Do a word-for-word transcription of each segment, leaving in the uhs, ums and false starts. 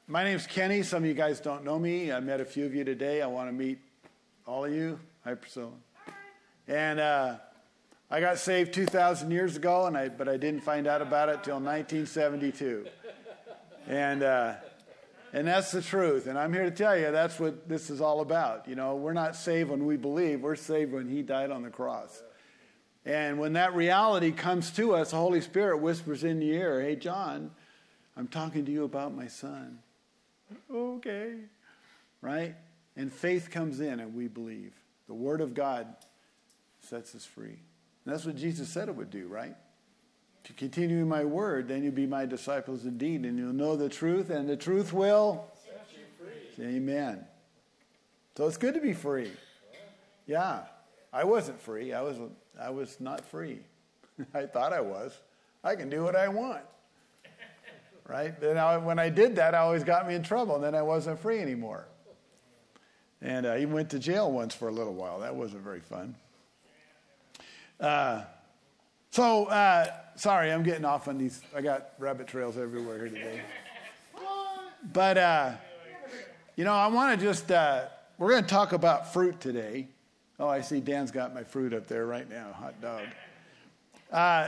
my name's Kenny. Some of you guys don't know me. I met a few of you today. I want to meet all of you. Hi, Priscilla. And uh, I got saved two thousand years ago, and I but I didn't find out about it till nineteen seventy-two. And uh, and that's the truth. And I'm here to tell you that's what this is all about. You know, we're not saved when we believe. We're saved when he died on the cross. And when that reality comes to us, the Holy Spirit whispers in the ear, hey, John, I'm talking to you about my son. Okay. Right? And faith comes in and we believe. The Word of God sets us free. And that's what Jesus said it would do, right? If you continue in my word, then you'll be my disciples indeed, and you'll know the truth, and the truth will set you free. Amen. So it's good to be free. Yeah. I wasn't free. I was I was not free. I thought I was. I can do what I want. Right? Then I, when I did that, it always got me in trouble, and then I wasn't free anymore. And I even went to jail once for a little while. That wasn't very fun. Uh, so, uh, sorry, I'm getting off on these. I got rabbit trails everywhere here today. But, uh, you know, I want to just, uh, we're going to talk about fruit today. Oh, I see Dan's got my fruit up there right now, hot dog. Uh,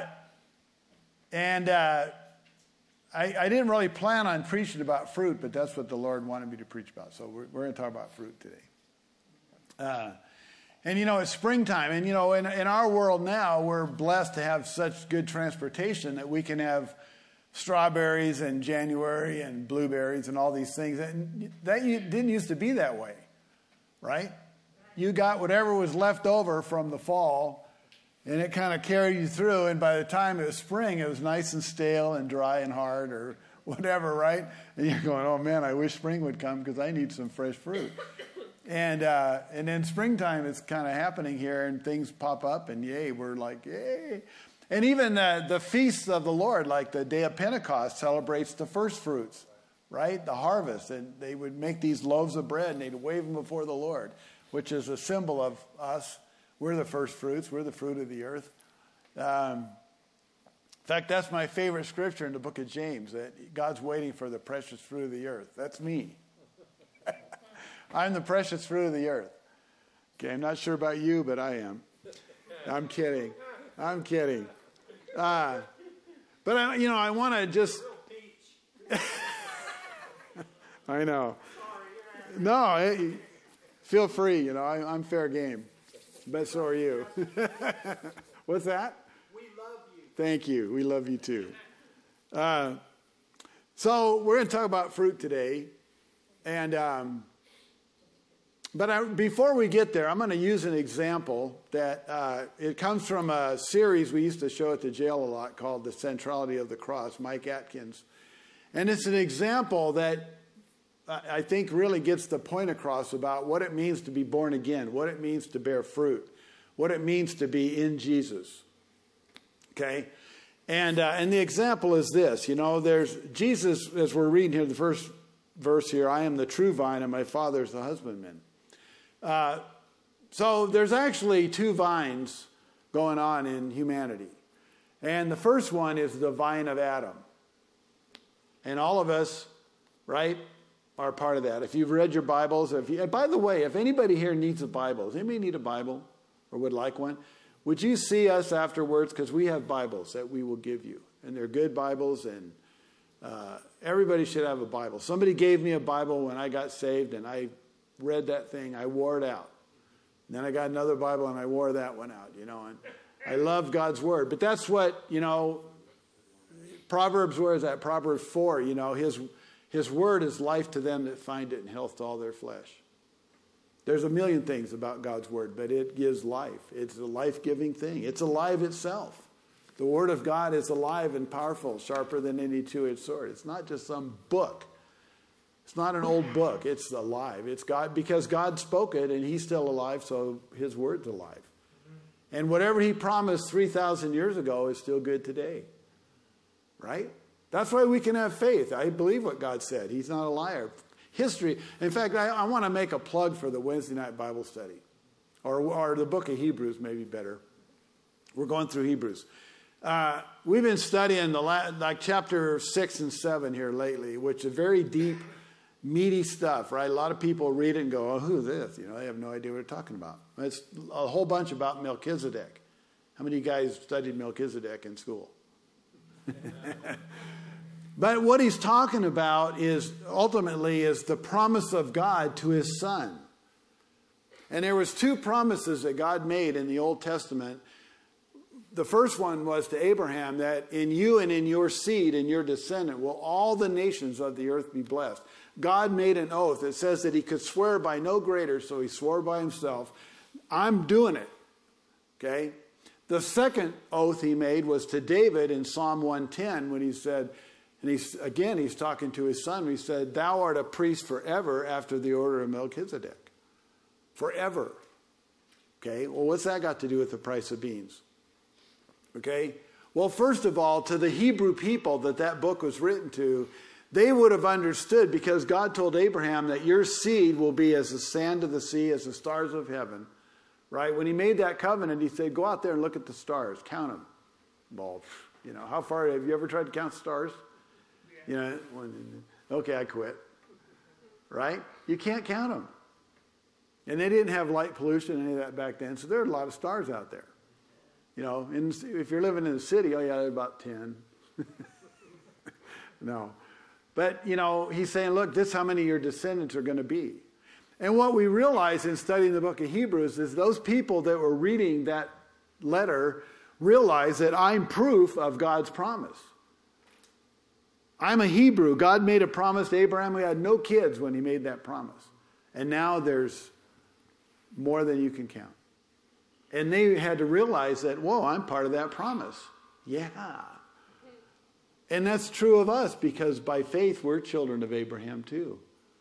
and uh, I, I didn't really plan on preaching about fruit, but that's what the Lord wanted me to preach about. So we're, we're going to talk about fruit today. Uh, and, you know, it's springtime. And, you know, in, in our world now, we're blessed to have such good transportation that we can have strawberries in January and blueberries and all these things. And that didn't used to be that way, right? You got whatever was left over from the fall, and it kind of carried you through. And by the time it was spring, it was nice and stale and dry and hard or whatever, right? And you're going, oh, man, I wish spring would come because I need some fresh fruit. And uh, and then springtime is kind of happening here, and things pop up, and yay, we're like, yay. And even the, the feasts of the Lord, like the day of Pentecost, celebrates the first fruits, right? The harvest. And they would make these loaves of bread, and they'd wave them before the Lord, which is a symbol of us. We're the first fruits. We're the fruit of the earth. Um, in fact, that's my favorite scripture in the book of James, that God's waiting for the precious fruit of the earth. That's me. I'm the precious fruit of the earth. Okay, I'm not sure about you, but I am. I'm kidding. I'm kidding. Uh, but, I, you know, I want to just... I know. No, it, feel free, you know, I, I'm fair game. But so are you. What's that? We love you. Thank you. We love you too. Uh, so we're going to talk about fruit today. And um, but I, before we get there, I'm going to use an example that uh, it comes from a series we used to show at the jail a lot called The Centrality of the Cross, Mike Atkins. And it's an example that I think really gets the point across about what it means to be born again, what it means to bear fruit, what it means to be in Jesus. Okay? And uh, and the example is this. You know, there's Jesus, as we're reading here, the first verse here, I am the true vine and my Father is the husbandman. Uh, so there's actually two vines going on in humanity. And the first one is the vine of Adam. And all of us, right, are part of that. If you've read your Bibles, if you, and by the way, if anybody here needs a Bible, does anybody need a Bible or would like one? Would you see us afterwards? Because we have Bibles that we will give you. And they're good Bibles, and uh, everybody should have a Bible. Somebody gave me a Bible when I got saved, and I read that thing. I wore it out. And then I got another Bible, and I wore that one out, you know. And I love God's Word. But that's what, you know, Proverbs, where is that? Proverbs four, you know, his... His word is life to them that find it and health to all their flesh. There's a million things about God's word, but it gives life. It's a life-giving thing. It's alive itself. The word of God is alive and powerful, sharper than any two-edged sword. It's not just some book. It's not an old book. It's alive. It's God, because God spoke it and he's still alive, so his word's alive. And whatever he promised three thousand years ago is still good today. Right? That's why we can have faith. I believe what God said. He's not a liar. History. In fact, I, I want to make a plug for the Wednesday night Bible study. Or, or the book of Hebrews, maybe better. We're going through Hebrews. Uh, we've been studying the la- like chapter six and seven here lately, which is very deep meaty stuff, right? A lot of people read it and go, oh, who's this? You know, they have no idea what they're talking about. It's a whole bunch about Melchizedek. How many of you guys studied Melchizedek in school? But what he's talking about is ultimately is the promise of God to his son. And there was two promises that God made in the Old Testament. The first one was to Abraham that in you and in your seed and your descendant will all the nations of the earth be blessed. God made an oath. It says that he could swear by no greater, so he swore by himself. I'm doing it. Okay? The second oath he made was to David in Psalm one ten when he said, and he's again, he's talking to his son. He said, thou art a priest forever after the order of Melchizedek. Forever. Okay? Well, what's that got to do with the price of beans? Okay? Well, first of all, to the Hebrew people that that book was written to, they would have understood because God told Abraham that your seed will be as the sand of the sea, as the stars of heaven. Right? When he made that covenant, he said, go out there and look at the stars. Count them. Well, you know, how far, have you ever tried to count stars? Yeah. You know, one, okay, I quit. Right? You can't count them. And they didn't have light pollution and any of that back then, so there are a lot of stars out there. You know, and if you're living in the city, oh yeah, about ten. No. But, you know, he's saying, look, this is how many of your descendants are going to be. And what we realize in studying the book of Hebrews is those people that were reading that letter realize that I'm proof of God's promise. I'm a Hebrew. God made a promise to Abraham who had no kids when he made that promise. And now there's more than you can count. And they had to realize that, whoa, I'm part of that promise. Yeah. And that's true of us because by faith we're children of Abraham too.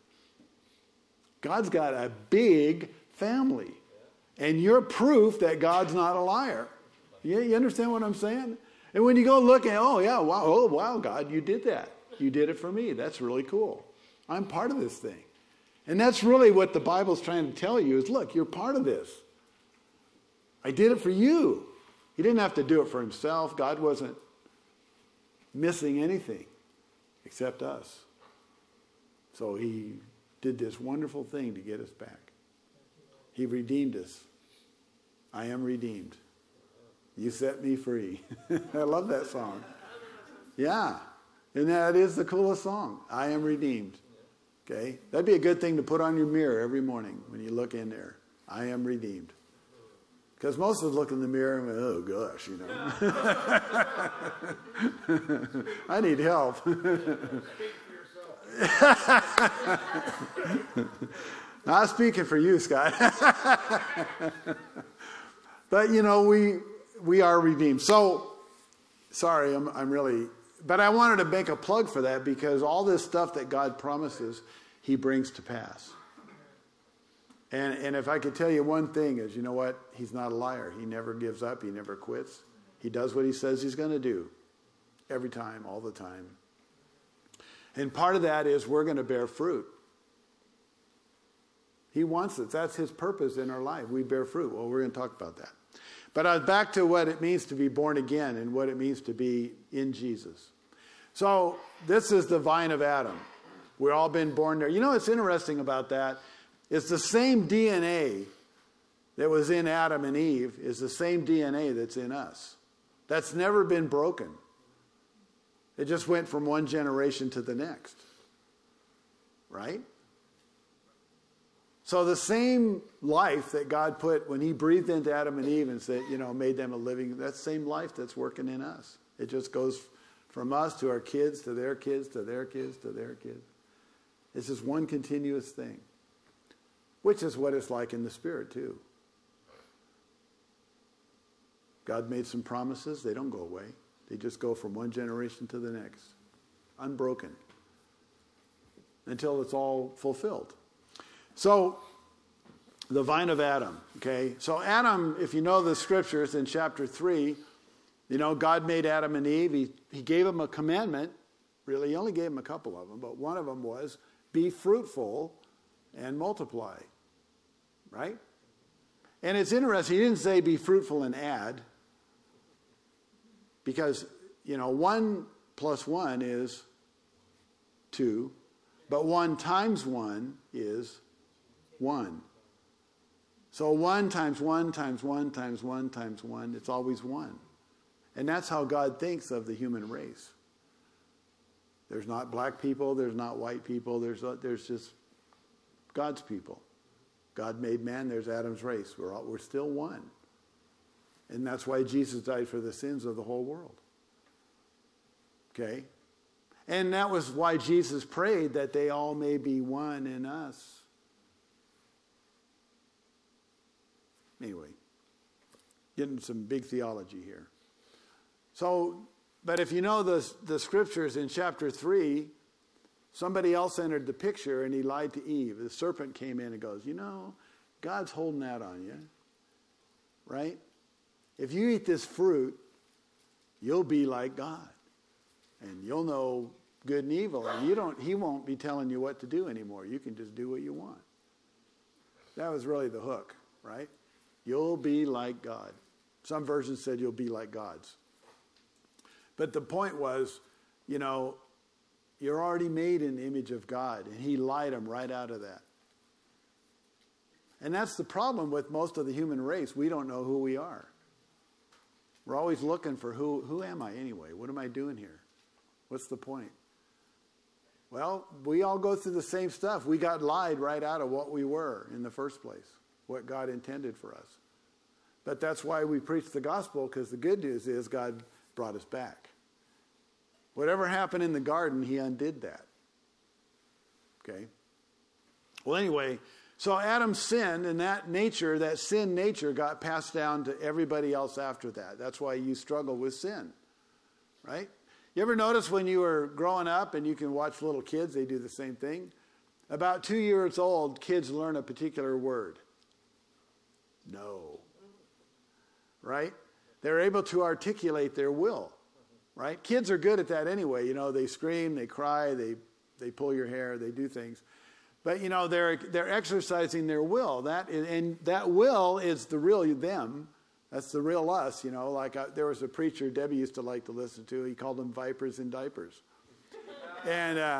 God's got a big family. And you're proof that God's not a liar. You, you understand what I'm saying? And when you go look at, oh yeah, wow, oh wow, God, you did that. You did it for me. That's really cool. I'm part of this thing. And that's really what the Bible's trying to tell you is, look, you're part of this. I did it for you. He didn't have to do it for himself. God wasn't missing anything except us. So he did this wonderful thing to get us back. He redeemed us. I am redeemed. You set me free. I love that song. Yeah. And that is the coolest song. I am redeemed. Okay? That'd be a good thing to put on your mirror every morning when you look in there. I am redeemed. Because most of us look in the mirror and go, oh gosh, you know. I need help. Not speaking for you, Scott. But, you know, we we are redeemed. So, sorry, I'm, I'm really... But I wanted to make a plug for that because all this stuff that God promises, he brings to pass. And, and if I could tell you one thing is, you know what? He's not a liar. He never gives up. He never quits. He does what he says he's going to do. Every time, all the time. And part of that is we're going to bear fruit. He wants it. That's his purpose in our life. We bear fruit. Well, we're going to talk about that. But uh, back to what it means to be born again and what it means to be in Jesus. So this is the vine of Adam. We've all been born there. You know what's interesting about that? It's the same D N A that was in Adam and Eve is the same D N A that's in us. That's never been broken. It just went from one generation to the next. Right? So the same life that God put when he breathed into Adam and Eve and said, you know, made them a living, that same life that's working in us. It just goes from us to our kids, to their kids, to their kids, to their kids. It's just one continuous thing. Which is what it's like in the Spirit too. God made some promises. They don't go away. They just go from one generation to the next. Unbroken. Until it's all fulfilled. So, the vine of Adam, okay? So Adam, if you know the scriptures in chapter three, you know, God made Adam and Eve. He, he gave them a commandment. Really, he only gave them a couple of them, but one of them was, be fruitful and multiply. Right? And it's interesting, he didn't say be fruitful and add. Because, you know, one plus one is two. But one times one is one. So one times one times one times one times one, it's always one. And that's how God thinks of the human race. There's not black people, there's not white people, there's, there's just God's people. God made man, there's Adam's race. We're, all, we're still one. And that's why Jesus died for the sins of the whole world. Okay? And that was why Jesus prayed that they all may be one in us. Anyway, getting some big theology here. So, but if you know the, the scriptures in chapter three, somebody else entered the picture and he lied to Eve. The serpent came in and goes, you know, God's holding that on you. Right? If you eat this fruit, you'll be like God. And you'll know good and evil. And you don't, he won't be telling you what to do anymore. You can just do what you want. That was really the hook, right? You'll be like God. Some versions said you'll be like gods. But the point was, you know, you're already made in the image of God. And he lied them right out of that. And that's the problem with most of the human race. We don't know who we are. We're always looking for who, who am I anyway? What am I doing here? What's the point? Well, we all go through the same stuff. We got lied right out of what we were in the first place, what God intended for us. But that's why we preach the gospel, because the good news is God brought us back. Whatever happened in the garden, he undid that. Okay? Well, anyway, so Adam sinned, and that nature, that sin nature, got passed down to everybody else after that. That's why you struggle with sin. Right? You ever notice when you were growing up, and you can watch little kids, they do the same thing? About two years old, kids learn a particular word. No. Right? They're able to articulate their will. Right? Kids are good at that anyway. You know, they scream, they cry, they, they pull your hair, they do things. But, you know, they're, they're exercising their will. That is, and that will is the real them. That's the real us, you know. Like I, there was a preacher Debbie used to like to listen to. He called them vipers in diapers. and uh,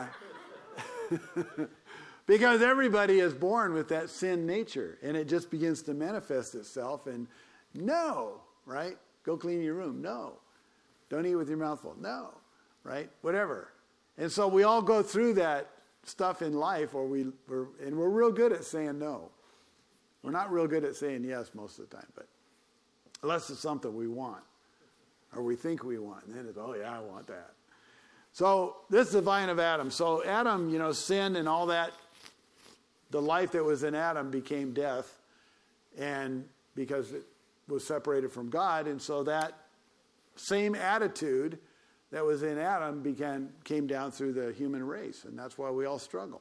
because everybody is born with that sin nature. And it just begins to manifest itself. And no, right? Go clean your room. No. Don't eat with your mouth full. No. Right? Whatever. And so we all go through that stuff in life, or we, we're, and we're real good at saying no. We're not real good at saying yes most of the time, but unless it's something we want, or we think we want, and then it's, oh yeah, I want that. So this is the vine of Adam. So Adam, you know, sinned and all that. The life that was in Adam became death, and because it was separated from God, and so that same attitude that was in Adam began, came down through the human race, and that's why we all struggle.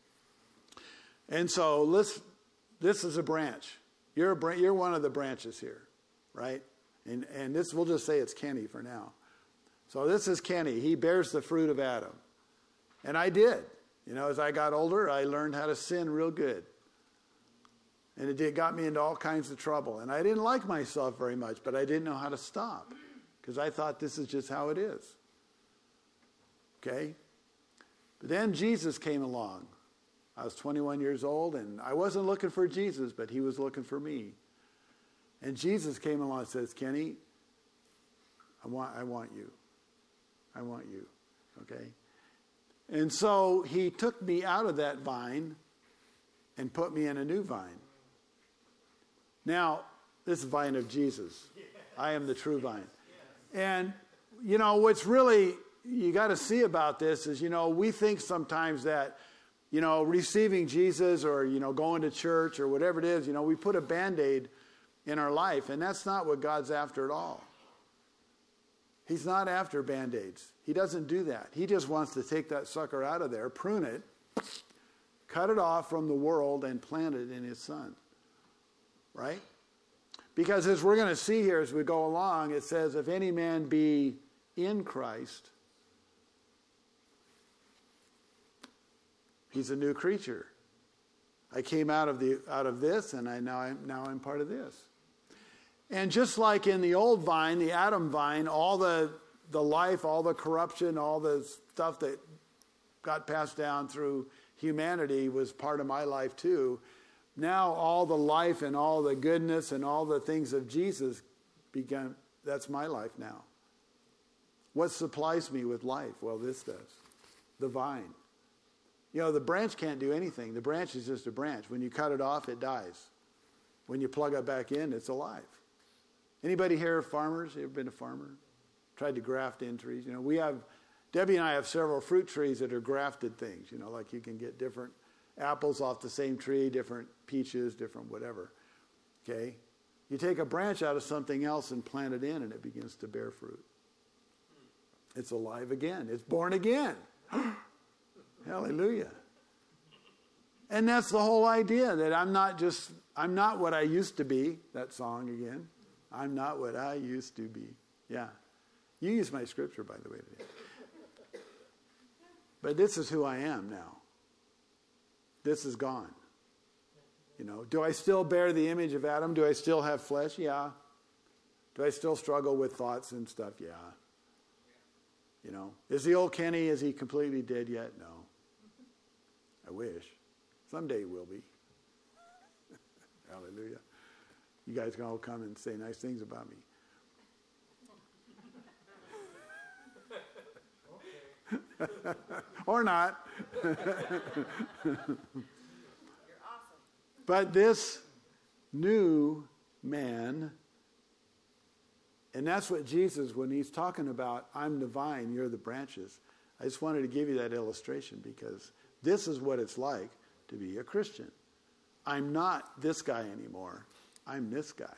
And so let's, this is a branch. You're a br- you're one of the branches here, right? And and this, we'll just say it's Kenny for now. So this is Kenny. He bears the fruit of Adam, and I did. You know, as I got older, I learned how to sin real good, and it did, got me into all kinds of trouble. And I didn't like myself very much, but I didn't know how to stop, because I thought this is just how it is. Okay? But then Jesus came along. I was twenty-one years old, and I wasn't looking for Jesus, but he was looking for me. And Jesus came along and says, Kenny, I want, I want you. I want you. Okay? And so he took me out of that vine and put me in a new vine. Now, this is the vine of Jesus. I am the true vine. And, you know, what's really, you got to see about this is, you know, we think sometimes that, you know, receiving Jesus or, you know, going to church or whatever it is, you know, we put a Band-Aid in our life, and that's not what God's after at all. He's not after Band-Aids. He doesn't do that. He just wants to take that sucker out of there, prune it, cut it off from the world, and plant it in his Son. Right? Because as we're going to see here as we go along, it says, if any man be in Christ, he's a new creature. I came out of the out of this, and I now I'm now I'm part of this. And just like in the old vine, the Adam vine, all the the life, all the corruption, all the stuff that got passed down through humanity was part of my life too. Now all the life and all the goodness and all the things of Jesus began, that's my life now. What supplies me with life? Well, this does. The vine. You know, the branch can't do anything. The branch is just a branch. When you cut it off, it dies. When you plug it back in, it's alive. Anybody here farmers? You ever been a farmer? Tried to graft in trees? You know, we have, Debbie and I have several fruit trees that are grafted things. You know, like you can get different apples off the same tree, different peaches, different whatever. Okay? You take a branch out of something else and plant it in, and it begins to bear fruit. It's alive again. It's born again. Hallelujah. And that's the whole idea, that I'm not just, I'm not what I used to be. That song again. I'm not what I used to be. Yeah. You use my scripture, by the way, today. But this is who I am now. This is gone. You know, do I still bear the image of Adam? Do I still have flesh? Yeah. Do I still struggle with thoughts and stuff? Yeah. You know, is the old Kenny, is he completely dead yet? No. I wish. Someday he will be. Hallelujah. You guys can all come and say nice things about me. Or not. You're awesome. But this new man, and that's what Jesus, when he's talking about, I'm the vine, you're the branches. I just wanted to give you that illustration because this is what it's like to be a Christian. I'm not this guy anymore. I'm this guy.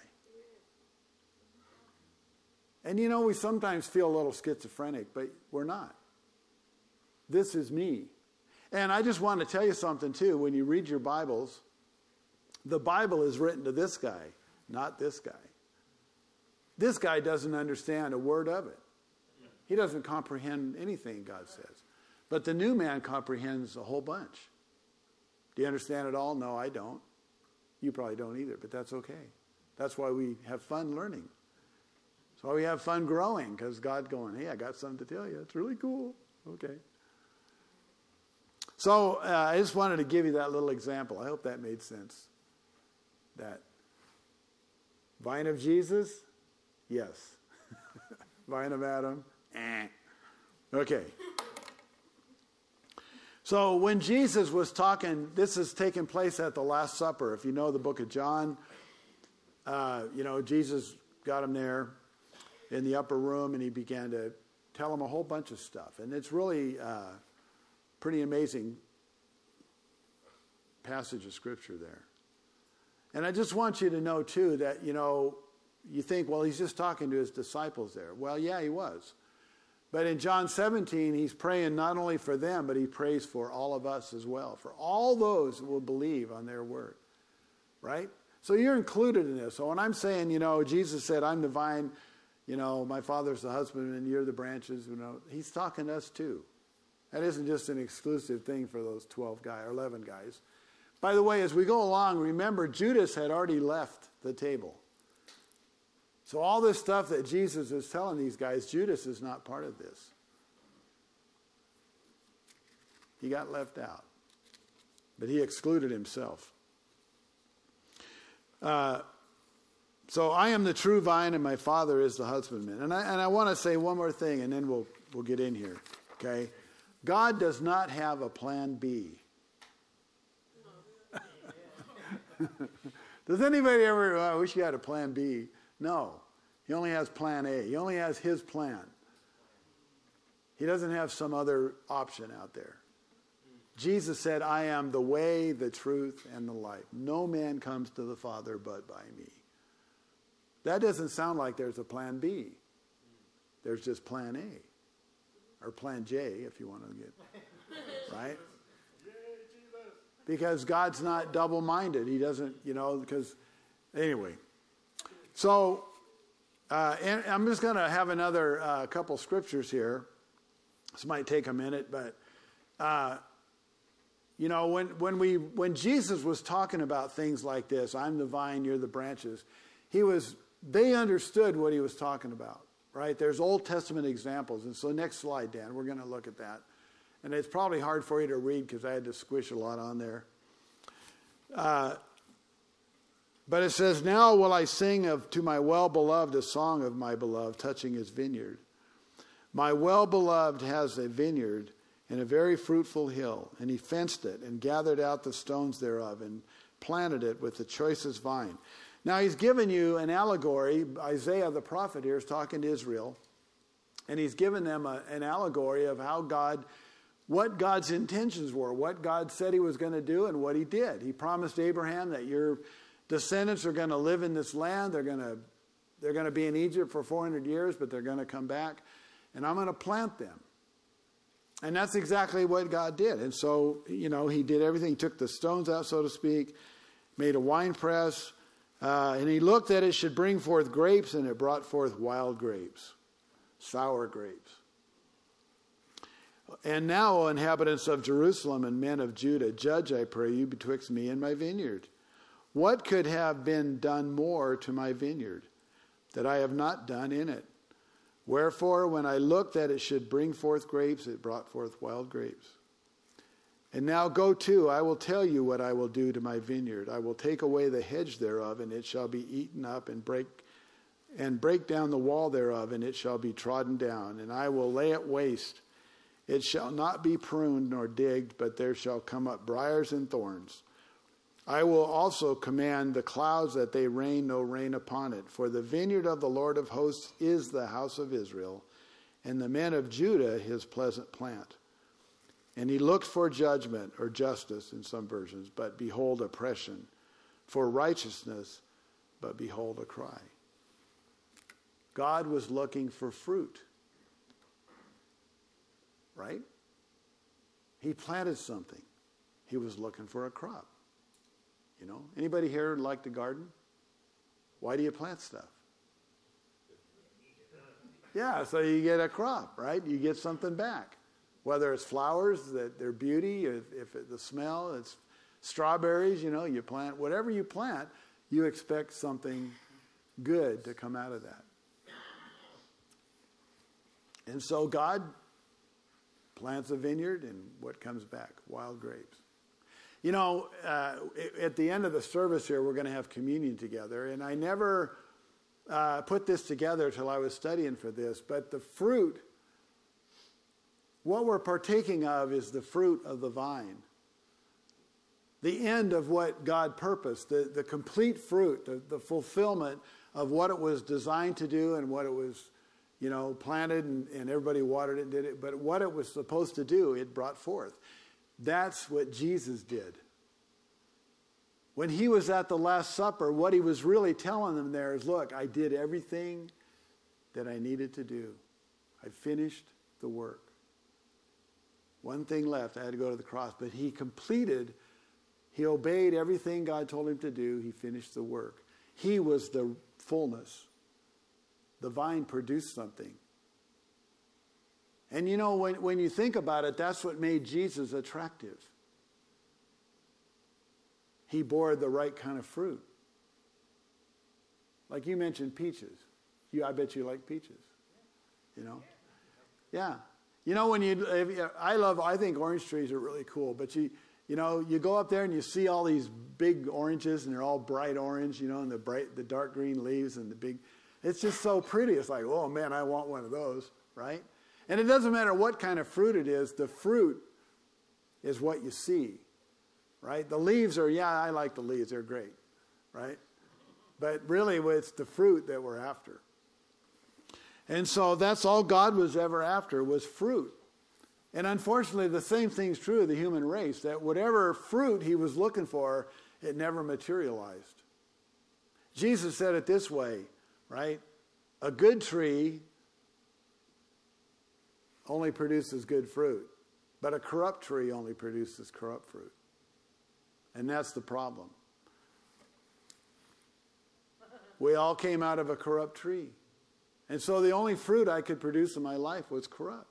And you know, we sometimes feel a little schizophrenic, but we're not. This is me. And I just want to tell you something too. When you read your Bibles, the Bible is written to this guy, not this guy. This guy doesn't understand a word of it. He doesn't comprehend anything God says. But the new man comprehends a whole bunch. Do you understand it all? No, I don't. You probably don't either, but that's okay. That's why we have fun learning. That's why we have fun growing, because God's going, hey, I got something to tell you. It's really cool. Okay. So uh, I just wanted to give you that little example. I hope that made sense. That vine of Jesus, yes. Vine of Adam, eh. Okay. So when Jesus was talking, this is taking place at the Last Supper. If you know the book of John, uh, you know, Jesus got him there in the upper room, and he began to tell him a whole bunch of stuff. And it's really uh, pretty amazing passage of Scripture there. And I just want you to know, too, that, you know, you think, well, he's just talking to his disciples there. Well, yeah, he was. But in John seventeen, he's praying not only for them, but he prays for all of us as well, for all those who will believe on their word. Right? So you're included in this. So when I'm saying, you know, Jesus said, I'm the vine, you know, my Father's the husbandman, and you're the branches, you know, he's talking to us too. That isn't just an exclusive thing for those twelve guys or eleven guys. By the way, as we go along, remember Judas had already left the table. So all this stuff that Jesus is telling these guys, Judas is not part of this. He got left out. But he excluded himself. Uh, so I am the true vine and my Father is the husbandman. And I, and I want to say one more thing and then we'll, we'll get in here. Okay? God does not have a plan B. Does anybody ever, oh, I wish you had a plan B? No. He only has plan A. He only has his plan. He doesn't have some other option out there. Jesus said, I am the way, the truth, and the life. No man comes to the Father but by me. That doesn't sound like there's a plan B. There's just plan A. Or plan J, if you want to get, right? Because God's not double-minded. He doesn't, you know, because, anyway. So, uh, and I'm just going to have another uh, couple scriptures here. This might take a minute, but, uh, you know, when, when we, when Jesus was talking about things like this, I'm the vine, you're the branches, he was, they understood what he was talking about, right? There's Old Testament examples. And so next slide, Dan, we're going to look at that. And it's probably hard for you to read because I had to squish a lot on there. Uh, but it says, now will I sing of to my well-beloved a song of my beloved touching his vineyard. My well-beloved has a vineyard and a very fruitful hill, and he fenced it and gathered out the stones thereof and planted it with the choicest vine. Now he's given you an allegory. Isaiah the prophet here is talking to Israel, and he's given them a, an allegory of how God, what God's intentions were, what God said he was going to do and what he did. He promised Abraham that your descendants are going to live in this land. They're going to, they're going to be in Egypt for four hundred years, but they're going to come back, and I'm going to plant them. And that's exactly what God did. And so, you know, he did everything. He took the stones out, so to speak, made a wine press, uh, and he looked that it should bring forth grapes, and it brought forth wild grapes, sour grapes. And now, O inhabitants of Jerusalem and men of Judah, judge, I pray you, betwixt me and my vineyard. What could have been done more to my vineyard that I have not done in it? Wherefore, when I looked that it should bring forth grapes, it brought forth wild grapes. And now go to, I will tell you what I will do to my vineyard. I will take away the hedge thereof, and it shall be eaten up, and break and break down the wall thereof, and it shall be trodden down. And I will lay it waste. It shall not be pruned nor digged, but there shall come up briars and thorns. I will also command the clouds that they rain no rain upon it. For the vineyard of the Lord of hosts is the house of Israel, and the men of Judah his pleasant plant. And he looked for judgment, or justice in some versions, but behold oppression. For righteousness, but behold a cry. God was looking for fruit. Right? He planted something. He was looking for a crop. You know, anybody here like to garden? Why do you plant stuff? Yeah, so you get a crop, right? You get something back. Whether it's flowers, that their beauty, if, if it, the smell, it's strawberries, you know, you plant, whatever you plant, you expect something good to come out of that. And so God plants a vineyard, and what comes back? Wild grapes. You know, uh, at the end of the service here, we're going to have communion together. And I never uh, put this together until I was studying for this. But the fruit, what we're partaking of is the fruit of the vine. The end of what God purposed, the, the complete fruit, the, the fulfillment of what it was designed to do and what it was, you know, planted and, and everybody watered it and did it. But what it was supposed to do, it brought forth. That's what Jesus did. When he was at the Last Supper, what he was really telling them there is, look, I did everything that I needed to do. I finished the work. One thing left, I had to go to the cross. But he completed, he obeyed everything God told him to do. He finished the work. He was the fullness. The vine produced something. And you know, when, when you think about it, that's what made Jesus attractive. He bore the right kind of fruit. Like you mentioned peaches. You, I bet you like peaches. You know? Yeah. You know, when you, if, I love, I think orange trees are really cool, but you, you know, you go up there and you see all these big oranges and they're all bright orange, you know, and the bright, the dark green leaves and the big, it's just so pretty. It's like, oh man, I want one of those, right? And it doesn't matter what kind of fruit it is, the fruit is what you see, right? The leaves are, yeah, I like the leaves, they're great, right? But really it's the fruit that we're after. And so that's all God was ever after, was fruit. And unfortunately, the same thing's true of the human race, that whatever fruit he was looking for, it never materialized. Jesus said it this way, right? A good tree only produces good fruit, but a corrupt tree only produces corrupt fruit. And that's the problem. We all came out of a corrupt tree. And so the only fruit I could produce in my life was corrupt.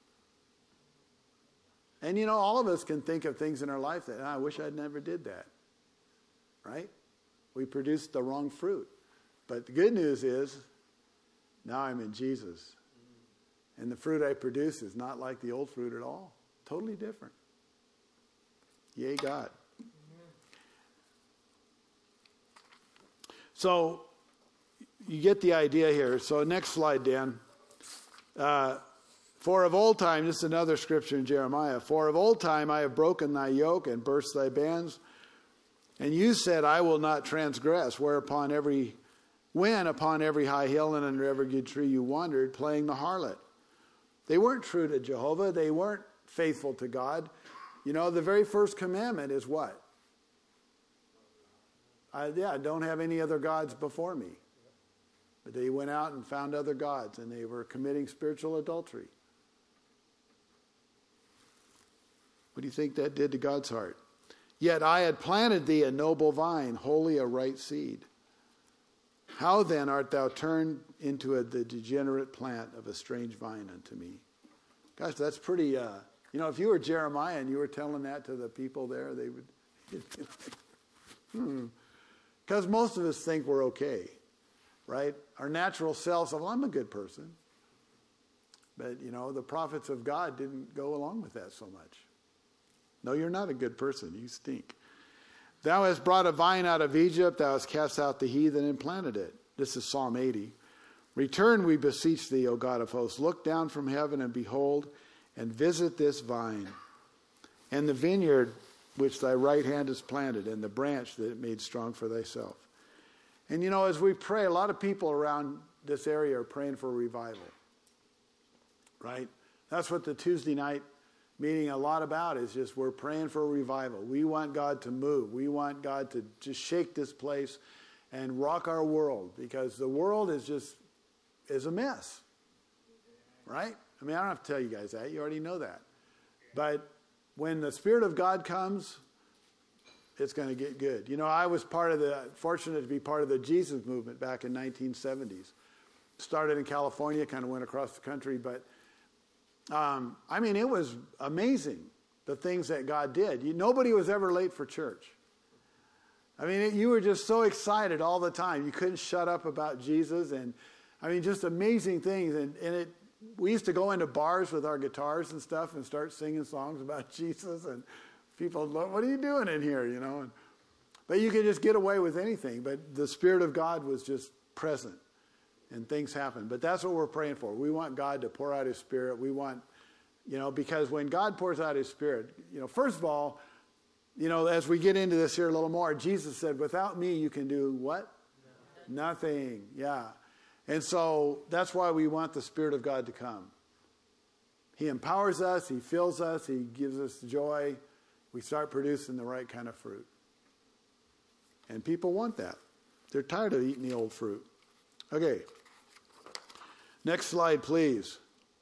And you know, all of us can think of things in our life that, oh, I wish I'd never did that. Right? We produced the wrong fruit. But the good news is, now I'm in Jesus. And the fruit I produce is not like the old fruit at all. totally different. Yay, God. So you get the idea here. So next slide, Dan. Uh, For of old time, this is another scripture in Jeremiah. For of old time I have broken thy yoke and burst thy bands. And you said, I will not transgress. Whereupon every, when upon every high hill and under every good tree you wandered, playing the harlot. They weren't true to Jehovah. They weren't faithful to God. You know, the very first commandment is what? I, yeah, don't have any other gods before me. But they went out and found other gods, and they were committing spiritual adultery. What do you think that did to God's heart? Yet I had planted thee a noble vine, wholly a right seed. How then art thou turned into a, the degenerate plant of a strange vine unto me? Gosh, that's pretty, uh, you know, if you were Jeremiah and you were telling that to the people there, they would, hmm. Because most of us think we're okay, right? Our natural self, well, I'm a good person. But, you know, the prophets of God didn't go along with that so much. No, you're not a good person. You stink. Thou hast brought a vine out of Egypt. Thou hast cast out the heathen and planted it. This is Psalm eighty. Return, we beseech thee, O God of hosts. Look down from heaven and behold, and visit this vine, and the vineyard which thy right hand has planted, and the branch that it made strong for thyself. And you know, as we pray, a lot of people around this area are praying for revival. Right? That's what the Tuesday night meeting a lot about is just we're praying for a revival. We want God to move. We want God to just shake this place and rock our world, because the world is just is a mess. Right? I mean, I don't have to tell you guys that. You already know that. But when the Spirit of God comes, it's going to get good. You know, I was part of the, fortunate to be part of the Jesus movement back in nineteen seventies. Started in California, kind of went across the country, but Um, I mean, it was amazing, the things that God did. You, nobody was ever late for church. I mean, it, you were just so excited all the time. You couldn't shut up about Jesus. And, I mean, just amazing things. And, and it, we used to go into bars with our guitars and stuff and start singing songs about Jesus. And people, what are you doing in here, you know? And, but you could just get away with anything. But the Spirit of God was just present. And things happen. But that's what we're praying for. We want God to pour out His Spirit. We want, you know, because when God pours out His Spirit, you know, first of all, you know, as we get into this here a little more, Jesus said, without me, you can do what? Nothing. Nothing. Yeah. And so that's why we want the Spirit of God to come. He empowers us. He fills us. He gives us joy. We start producing the right kind of fruit. And people want that. They're tired of eating the old fruit. Okay. Next slide, please.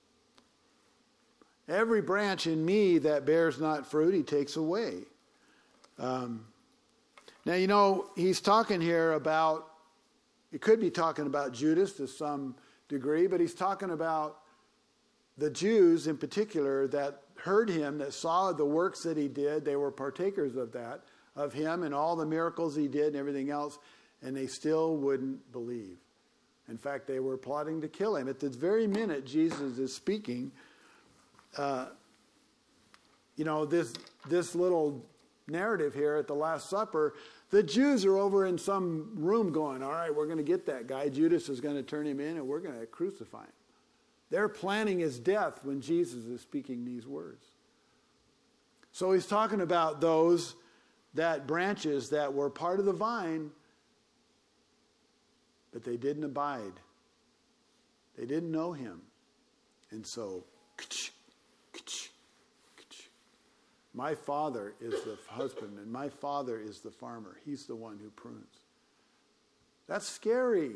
Every branch in me that bears not fruit, He takes away. Um, now, you know, he's talking here about, he could be talking about Judas to some degree, but he's talking about the Jews in particular that heard him, that saw the works that he did. They were partakers of that, of him and all the miracles he did and everything else, and they still wouldn't believe. In fact, they were plotting to kill him. At this very minute Jesus is speaking, uh, you know, this this little narrative here at the Last Supper, the Jews are over in some room going, all right, we're going to get that guy. Judas is going to turn him in and we're going to crucify him. They're planning his death when Jesus is speaking these words. So he's talking about those, that branches that were part of the vine, but they didn't abide. They didn't know him. And so, my Father is the husband, and my Father is the farmer. He's the one who prunes. That's scary.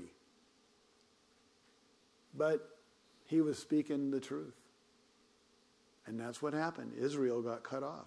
But he was speaking the truth. And that's what happened. Israel got cut off.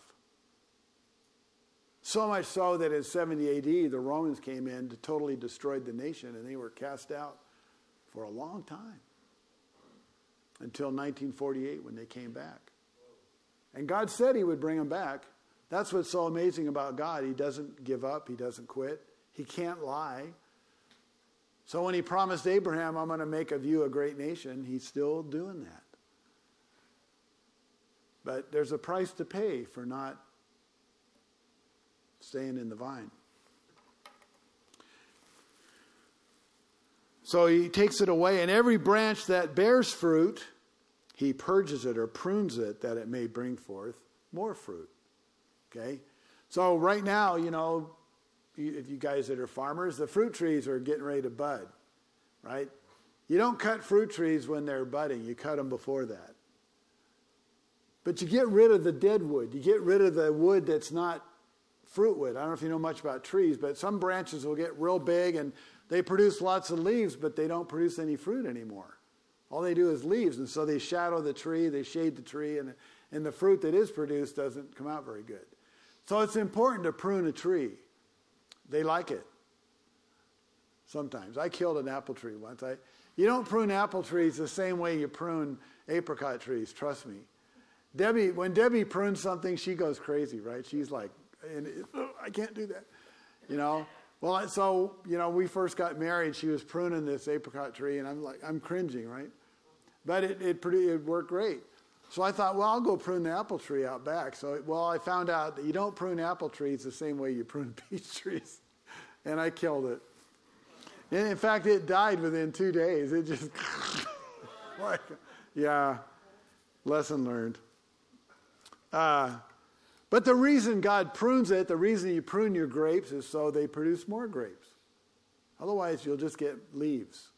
So much so that in seventy A D, the Romans came in to totally destroy the nation, and they were cast out for a long time. Until nineteen forty-eight, when they came back. And God said He would bring them back. That's what's so amazing about God. He doesn't give up. He doesn't quit. He can't lie. So when He promised Abraham, I'm going to make of you a great nation, He's still doing that. But there's a price to pay for not staying in the vine. So he takes it away, and every branch that bears fruit, he purges it or prunes it that it may bring forth more fruit. Okay? So right now, you know, if you guys that are farmers, the fruit trees are getting ready to bud, right? You don't cut fruit trees when they're budding. You cut them before that. But you get rid of the dead wood. You get rid of the wood that's not fruit wood. I don't know if you know much about trees, but some branches will get real big and they produce lots of leaves, but they don't produce any fruit anymore. All they do is leaves, and so they shadow the tree, they shade the tree, and, and the fruit that is produced doesn't come out very good. So it's important to prune a tree. They like it. Sometimes. I killed an apple tree once. I, you don't prune apple trees the same way you prune apricot trees, trust me. Debbie, when Debbie prunes something, she goes crazy, right? She's like, oh, I can't do that, you know? Well, so, you know, we first got married, she was pruning this apricot tree, and I'm like, I'm cringing, right? But it it, pretty, it worked great. So I thought, well, I'll go prune the apple tree out back. So, well, I found out that you don't prune apple trees the same way you prune peach trees. And I killed it. And in fact, it died within two days. It just, like, yeah, lesson learned. Uh, but the reason God prunes it, the reason you prune your grapes is so they produce more grapes. Otherwise, you'll just get leaves.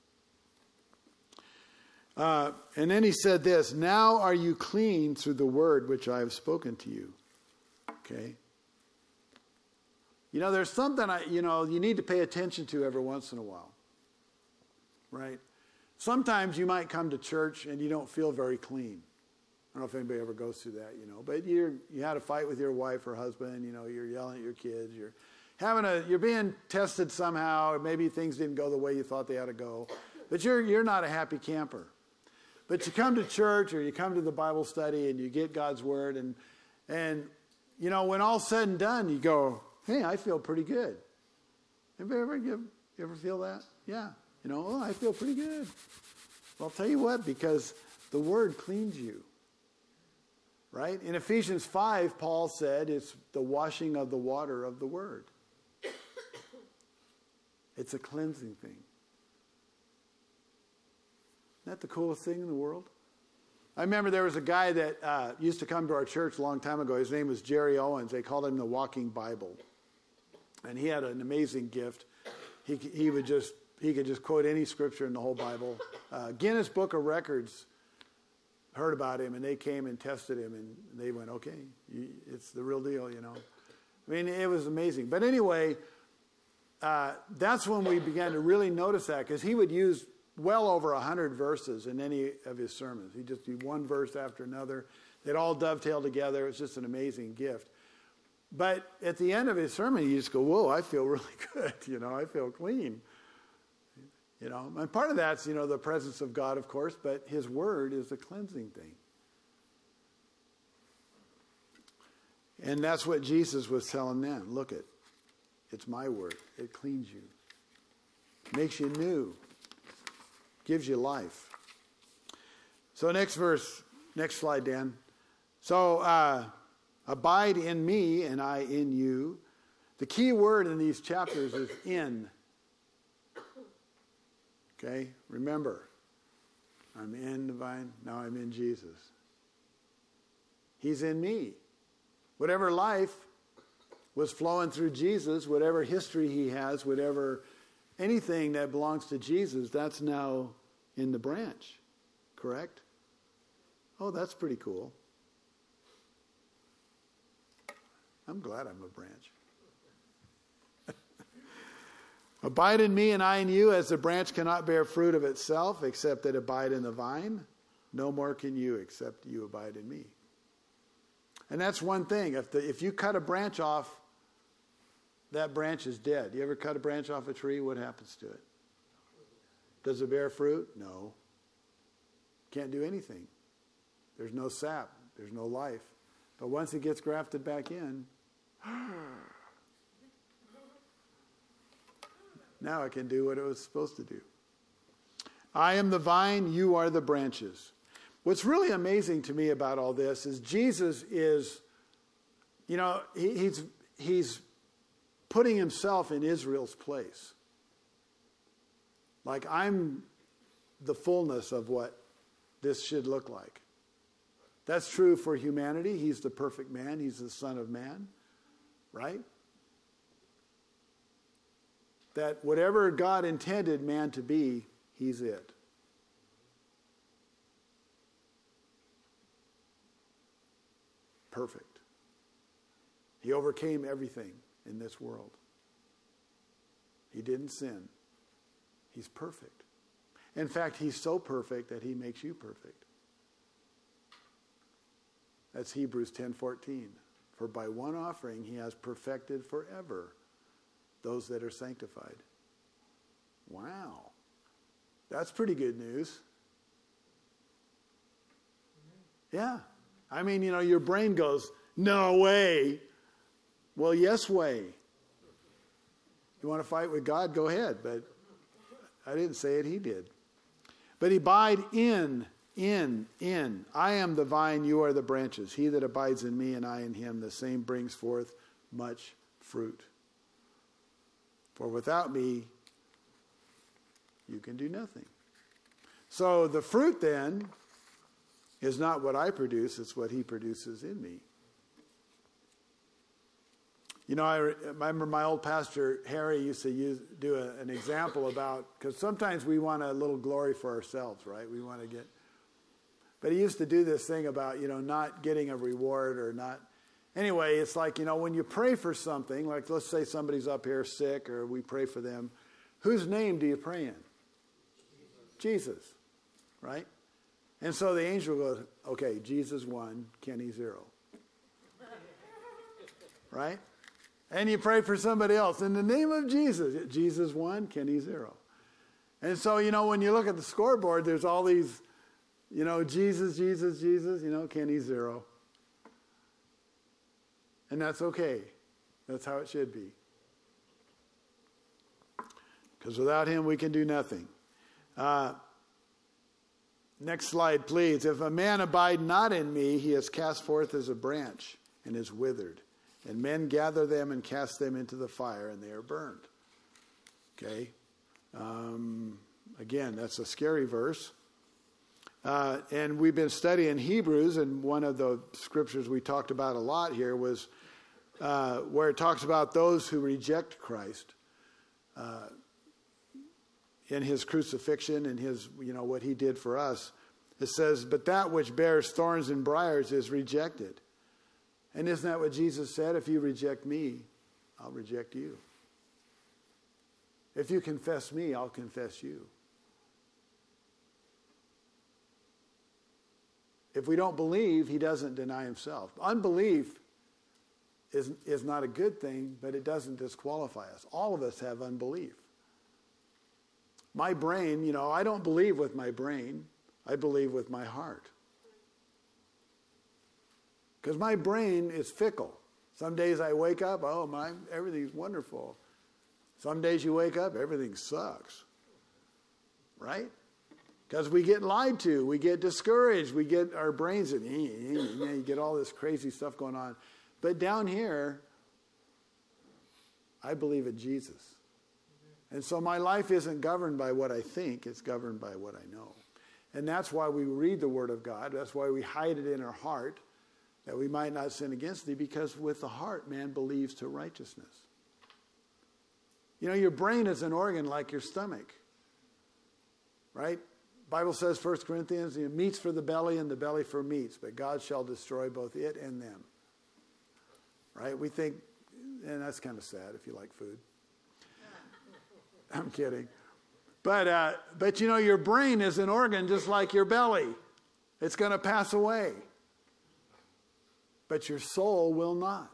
Uh, and then he said this, now are you clean through the word which I have spoken to you. Okay. You know, there's something, I, you know, you need to pay attention to every once in a while. Right? Sometimes you might come to church and you don't feel very clean. I don't know if anybody ever goes through that, you know, but you're, you had a fight with your wife or husband, you know, you're yelling at your kids, you're having a, you're being tested somehow, or maybe things didn't go the way you thought they ought to go, but you're, you're not a happy camper. But you come to church or you come to the Bible study and you get God's word, and, and you know, when all's said and done, you go, hey, I feel pretty good. Anybody ever, you ever feel that? Yeah. You know, oh, I feel pretty good. Well, I'll tell you what, because the word cleans you. Right? In Ephesians five, Paul said it's the washing of the water of the word. It's a cleansing thing. Isn't that the coolest thing in the world? I remember there was a guy that uh, used to come to our church a long time ago. His name was Jerry Owens. They called him the Walking Bible. And he had an amazing gift. He, he would just, he could just quote any scripture in the whole Bible. Uh, Guinness Book of Records heard about him, and they came and tested him, and they went, okay, it's the real deal, you know. I mean, it was amazing. But anyway, uh, that's when we began to really notice that, because he would use well over one hundred verses in any of his sermons. He'd just do one verse after another. They'd all dovetail together. It was just an amazing gift. But at the end of his sermon, you just go, whoa, I feel really good, you know, I feel clean. You know, and part of that's, you know, the presence of God, of course, but his word is a cleansing thing. And that's what Jesus was telling them. Look it, it's my word. It cleans you. Makes you new. Gives you life. So next verse, next slide, Dan. So, uh, abide in me and I in you. The key word in these chapters is in. Okay, remember, I'm in the vine, now I'm in Jesus. He's in me. Whatever life was flowing through Jesus, whatever history he has, whatever anything that belongs to Jesus, that's now in the branch, correct? Oh, that's pretty cool. I'm glad I'm a branch. Abide in me and I in you, as the branch cannot bear fruit of itself except that abide in the vine. No more can you except you abide in me. And that's one thing. If the, if you cut a branch off, that branch is dead. You ever cut a branch off a tree? What happens to it? Does it bear fruit? No. Can't do anything. There's no sap. There's no life. But once it gets grafted back in, now it can do what it was supposed to do. I am the vine, you are the branches. What's really amazing to me about all this is Jesus is, you know, he, he's, he's putting himself in Israel's place. Like, I'm the fullness of what this should look like. That's true for humanity. He's the perfect man. He's the Son of Man, right? That whatever God intended man to be, he's it. Perfect. He overcame everything in this world. He didn't sin. He's perfect. In fact, he's so perfect that he makes you perfect. That's Hebrews ten fourteen. For by one offering he has perfected forever those that are sanctified. Wow. That's pretty good news. Yeah. I mean, you know, your brain goes, no way. Well, yes way. You want to fight with God? Go ahead. But I didn't say it, he did. But abide in, in, in. I am the vine, you are the branches. He that abides in me and I in him, the same brings forth much fruit. For without me, you can do nothing. So the fruit then is not what I produce, it's what he produces in me. You know, I remember my old pastor, Harry, used to use, do a, an example about, because sometimes we want a little glory for ourselves, right? We want to get, but he used to do this thing about, you know, not getting a reward or not. Anyway, it's like, you know, when you pray for something, like let's say somebody's up here sick or we pray for them, whose name do you pray in? Jesus, Jesus, right? And so the angel goes, okay, Jesus one, Kenny zero. Right? And you pray for somebody else. In the name of Jesus, Jesus one, Kenny zero. And so, you know, when you look at the scoreboard, there's all these, you know, Jesus, Jesus, Jesus, you know, Kenny zero. And that's okay. That's how it should be. Because without him, we can do nothing. Uh, next slide, please. If a man abide not in me, he is cast forth as a branch and is withered. And men gather them and cast them into the fire, and they are burned. Okay? Um, again, that's a scary verse. Uh, and we've been studying Hebrews, and one of the scriptures we talked about a lot here was uh, where it talks about those who reject Christ uh, in his crucifixion and his, you know, what he did for us. It says, but that which bears thorns and briars is rejected. And isn't that what Jesus said? If you reject me, I'll reject you. If you confess me, I'll confess you. If we don't believe, he doesn't deny himself. Unbelief is, is not a good thing, but it doesn't disqualify us. All of us have unbelief. My brain, you know, I don't believe with my brain. I believe with my heart. Because my brain is fickle. Some days I wake up, oh, my, everything's wonderful. Some days you wake up, everything sucks. Right? Because we get lied to, we get discouraged, we get our brains, and you get all this crazy stuff going on. But down here, I believe in Jesus. And so my life isn't governed by what I think, it's governed by what I know. And that's why we read the Word of God. That's why we hide it in our heart, that we might not sin against thee, because with the heart man believes to righteousness. You know, your brain is an organ like your stomach. Right? Bible says, First Corinthians, meats for the belly and the belly for meats, but God shall destroy both it and them. Right? We think, and that's kind of sad if you like food. I'm kidding. But, uh, but you know, your brain is an organ just like your belly. It's going to pass away. But your soul will not.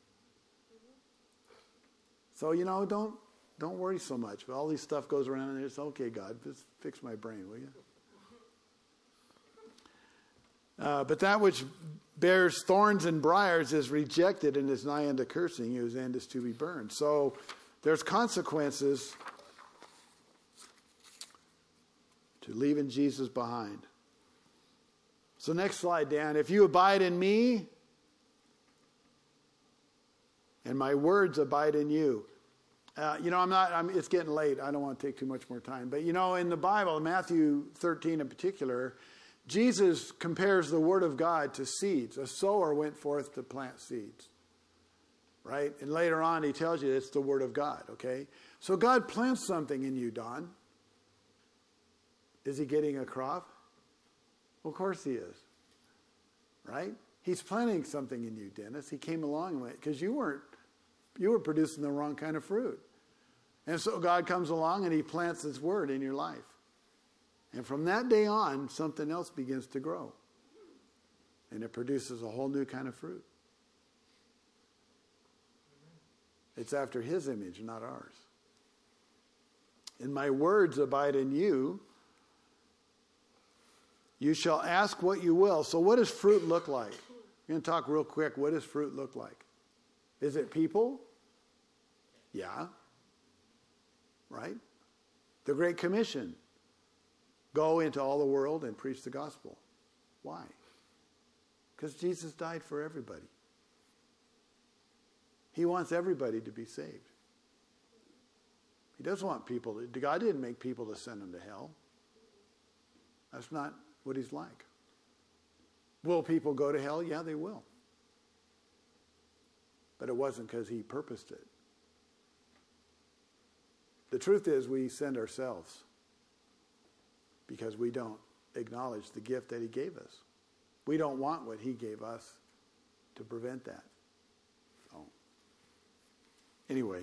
So, you know, don't don't worry so much. But all this stuff goes around and it's okay, God, just fix my brain, will you? Uh, but that which bears thorns and briars is rejected and is nigh unto cursing, whose end is to be burned. So there's consequences to leaving Jesus behind. So next slide, Dan. If you abide in me, and my words abide in you. Uh, you know, I'm not, I'm, it's getting late. I don't want to take too much more time. But, you know, in the Bible, Matthew thirteen in particular, Jesus compares the word of God to seeds. A sower went forth to plant seeds. Right? And later on, he tells you it's the word of God, okay? So God plants something in you, Don. Is he getting a crop? Well, of course he is. Right? He's planting something in you, Dennis. He came along with it because you weren't, you were producing the wrong kind of fruit. And so God comes along and he plants his word in your life. And from that day on, something else begins to grow. And it produces a whole new kind of fruit. It's after his image, not ours. And my words abide in you. You shall ask what you will. So what does fruit look like? I'm going to talk real quick. What does fruit look like? Is it people? Yeah. Right? The Great Commission. Go into all the world and preach the gospel. Why? Because Jesus died for everybody. He wants everybody to be saved. He doesn't want people to, God didn't make people to send them to hell. That's not what he's like. Will people go to hell? Yeah, they will. But it wasn't because he purposed it. The truth is we send ourselves because we don't acknowledge the gift that he gave us. We don't want what he gave us to prevent that. So, anyway.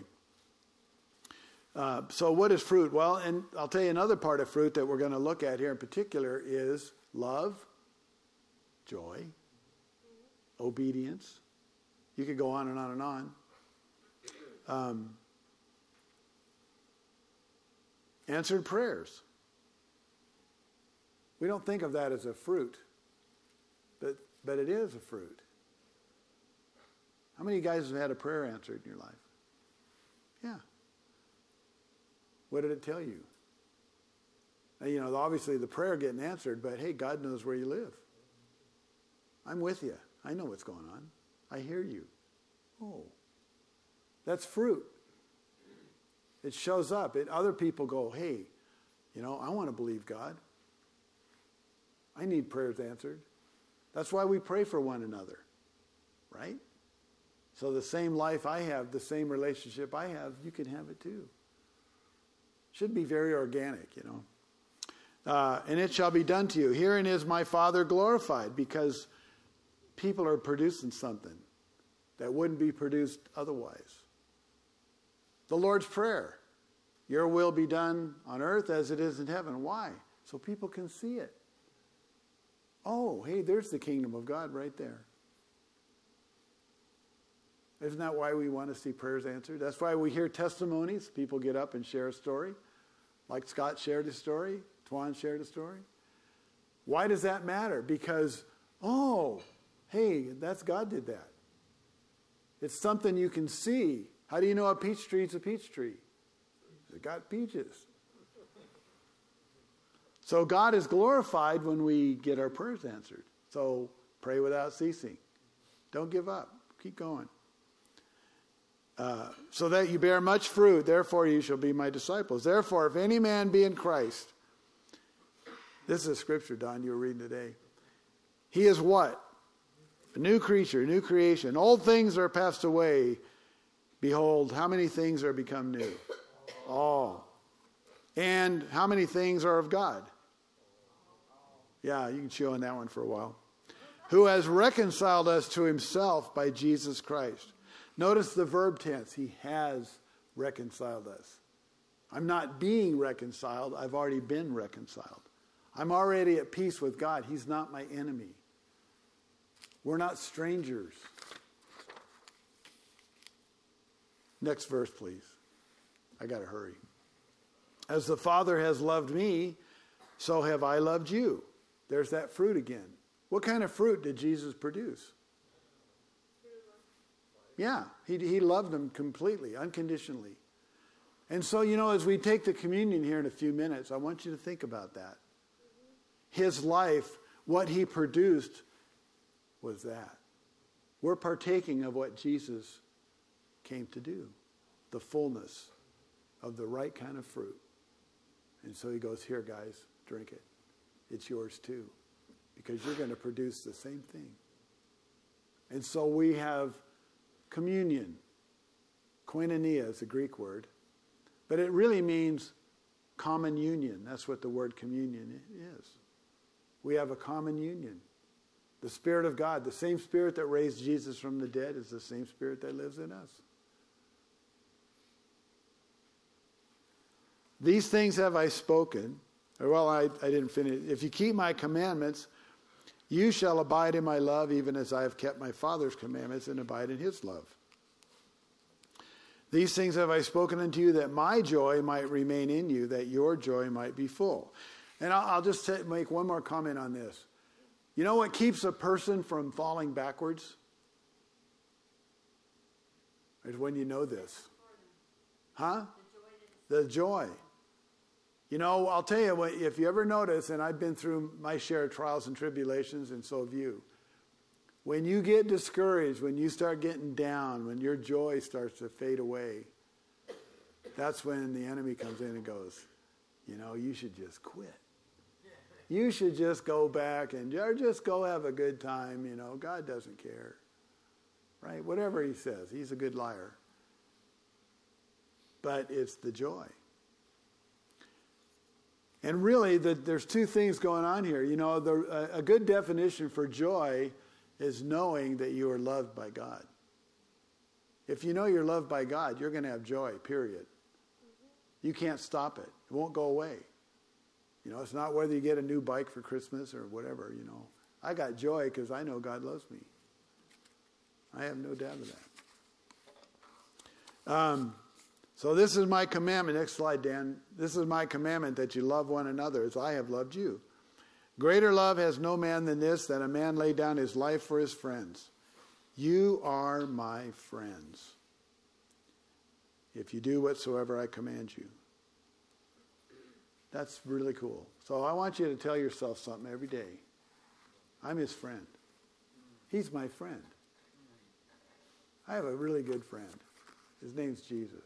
Uh, so what is fruit? Well, and I'll tell you another part of fruit that we're going to look at here in particular is love, joy, obedience. You could go on and on and on. Um, answered prayers. We don't think of that as a fruit, but but it is a fruit. How many of you guys have had a prayer answered in your life? Yeah. What did it tell you? Now, you know, obviously the prayer getting answered, but hey, God knows where you live. I'm with you. I know what's going on. I hear you. Oh, that's fruit. It shows up. It, other people go, hey, you know, I want to believe God. I need prayers answered. That's why we pray for one another, right? So the same life I have, the same relationship I have, you can have it too. Should be very organic, you know. Uh, and it shall be done to you. Herein is my Father glorified, because people are producing something that wouldn't be produced otherwise. The Lord's Prayer. Your will be done on earth as it is in heaven. Why? So people can see it. Oh, hey, there's the kingdom of God right there. Isn't that why we want to see prayers answered? That's why we hear testimonies. People get up and share a story. Like Scott shared a story. Twan shared a story. Why does that matter? Because, oh, hey, that's God did that. It's something you can see. How do you know a peach tree is a peach tree? It got peaches. So God is glorified when we get our prayers answered. So pray without ceasing. Don't give up. Keep going. Uh, so that you bear much fruit, therefore you shall be my disciples. Therefore, if any man be in Christ, this is a scripture, Don, you were reading today. He is what? A new creature, new creation. Old things are passed away. Behold, how many things are become new? All. And how many things are of God? Yeah, you can chew on that one for a while. Who has reconciled us to himself by Jesus Christ. Notice the verb tense. He has reconciled us. I'm not being reconciled. I've already been reconciled. I'm already at peace with God. He's not my enemy. We're not strangers. Next verse, please. I got to hurry. As the Father has loved me, so have I loved you. There's that fruit again. What kind of fruit did Jesus produce? Yeah, he, he loved them completely, unconditionally. And so, you know, as we take the communion here in a few minutes, I want you to think about that. His life what he produced was that. We're partaking of what Jesus came to do. The fullness of the right kind of fruit. And so he goes, here guys, drink it. It's yours too. Because you're going to produce the same thing. And so we have communion. Koinonia is a Greek word. But it really means common union. That's what the word communion is. We have a common union. The Spirit of God, the same Spirit that raised Jesus from the dead, is the same Spirit that lives in us. These things have I spoken. Well, I, I didn't finish. If you keep my commandments, you shall abide in my love, even as I have kept my Father's commandments and abide in his love. These things have I spoken unto you, that my joy might remain in you, that your joy might be full. And I'll, I'll just t- make one more comment on this. You know what keeps a person from falling backwards? Is when you know this. Huh? The joy. You know, I'll tell you, what, if you ever notice, and I've been through my share of trials and tribulations, and so have you. When you get discouraged, when you start getting down, when your joy starts to fade away, that's when the enemy comes in and goes, you know, you should just quit. You should just go back and or just go have a good time. You know, God doesn't care. Right? Whatever he says, he's a good liar. But it's the joy. And really, the, there's two things going on here. You know, the, a, a good definition for joy is knowing that you are loved by God. If you know you're loved by God, you're going to have joy, period. You can't stop it. It won't go away. You know, it's not whether you get a new bike for Christmas or whatever, you know. I got joy because I know God loves me. I have no doubt of that. Um, so this is my commandment. Next slide, Dan. This is my commandment, that you love one another as I have loved you. Greater love has no man than this, that a man lay down his life for his friends. You are my friends, if you do whatsoever I command you. That's really cool. So I want you to tell yourself something every day. I'm his friend. He's my friend. I have a really good friend. His name's Jesus.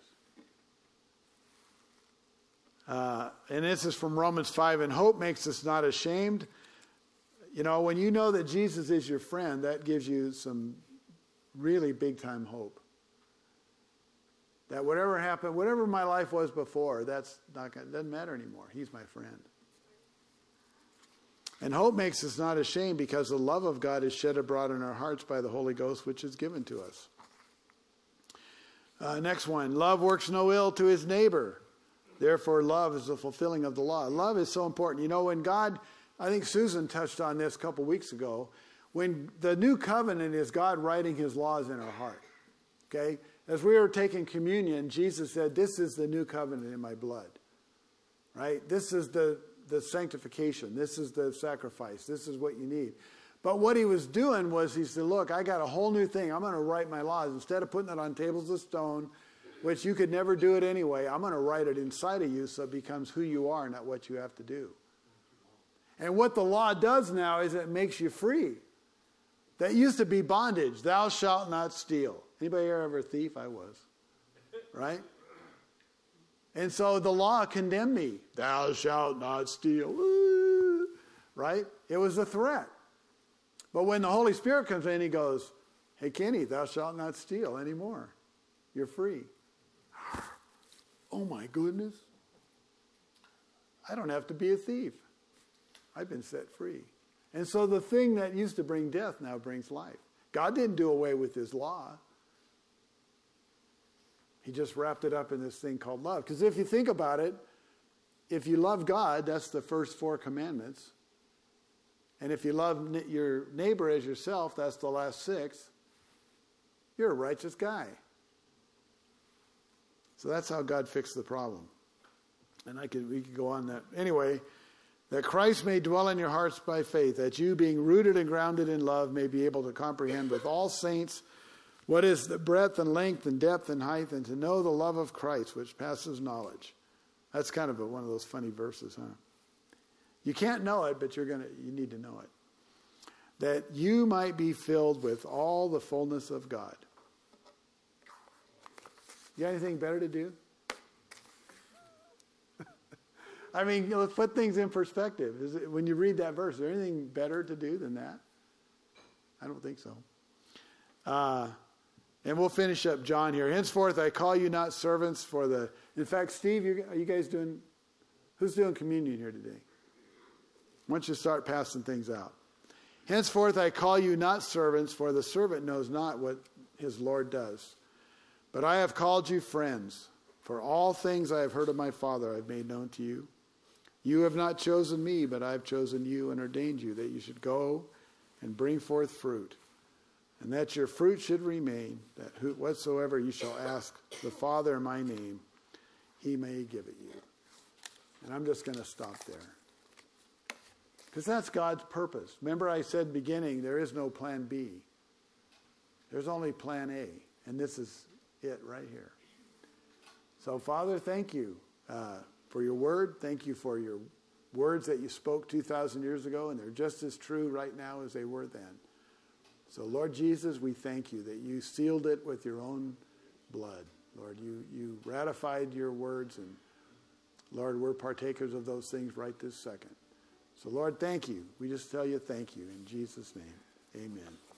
Uh, and this is from Romans five. And hope makes us not ashamed. You know, when you know that Jesus is your friend, that gives you some really big time hope. That whatever happened, whatever my life was before, that's not gonna, doesn't matter anymore. He's my friend. And hope makes us not ashamed, because the love of God is shed abroad in our hearts by the Holy Ghost, which is given to us. Uh, next one. Love works no ill to his neighbor. Therefore, love is the fulfilling of the law. Love is so important. You know, when God, I think Susan touched on this a couple weeks ago, when the new covenant is God writing his laws in our heart. Okay? As we were taking communion, Jesus said, this is the new covenant in my blood. Right? This is the, the sanctification. This is the sacrifice. This is what you need. But what he was doing was he said, look, I got a whole new thing. I'm going to write my laws. Instead of putting it on tables of stone, which you could never do it anyway, I'm going to write it inside of you so it becomes who you are, not what you have to do. And what the law does now is it makes you free. That used to be bondage. Thou shalt not steal. Anybody here ever a thief? I was. Right? And so the law condemned me. Thou shalt not steal. Right? It was a threat. But when the Holy Spirit comes in, he goes, hey, Kenny, thou shalt not steal anymore. You're free. Oh, my goodness. I don't have to be a thief. I've been set free. And so the thing that used to bring death now brings life. God didn't do away with his law. He just wrapped it up in this thing called love. Because if you think about it, if you love God, that's the first four commandments. And if you love your neighbor as yourself, that's the last six. You're a righteous guy. So that's how God fixed the problem. And I could we could go on that. Anyway, that Christ may dwell in your hearts by faith, that you, being rooted and grounded in love, may be able to comprehend with all saints what is the breadth and length and depth and height, and to know the love of Christ, which passes knowledge. That's kind of a, one of those funny verses, huh? You can't know it, but you're gonna you need to know it. that you might be filled with all the fullness of God. You got anything better to do? I mean, let's put things in perspective. Is it, when you read that verse, is there anything better to do than that? I don't think so. Uh, and we'll finish up John here. Henceforth, I call you not servants for the... In fact, Steve, you, are you guys doing... Who's doing communion here today? Why don't you start passing things out? Henceforth, I call you not servants, for the servant knows not what his Lord does. But I have called you friends, for all things I have heard of my Father I have made known to you. You have not chosen me, but I have chosen you and ordained you that you should go and bring forth fruit, and that your fruit should remain, that whatsoever you shall ask the Father in my name, he may give it you. And I'm just going to stop there. Because that's God's purpose. Remember I said in the beginning, there is no plan B. There's only plan A, and this is it right here. So, Father, thank you uh, for your word. Thank you for your words that you spoke two thousand years ago, and they're just as true right now as they were then. So, Lord Jesus, we thank you that you sealed it with your own blood. Lord, you, you ratified your words, and Lord, we're partakers of those things right this second. So, Lord, thank you. We just tell you thank you in Jesus' name. Amen.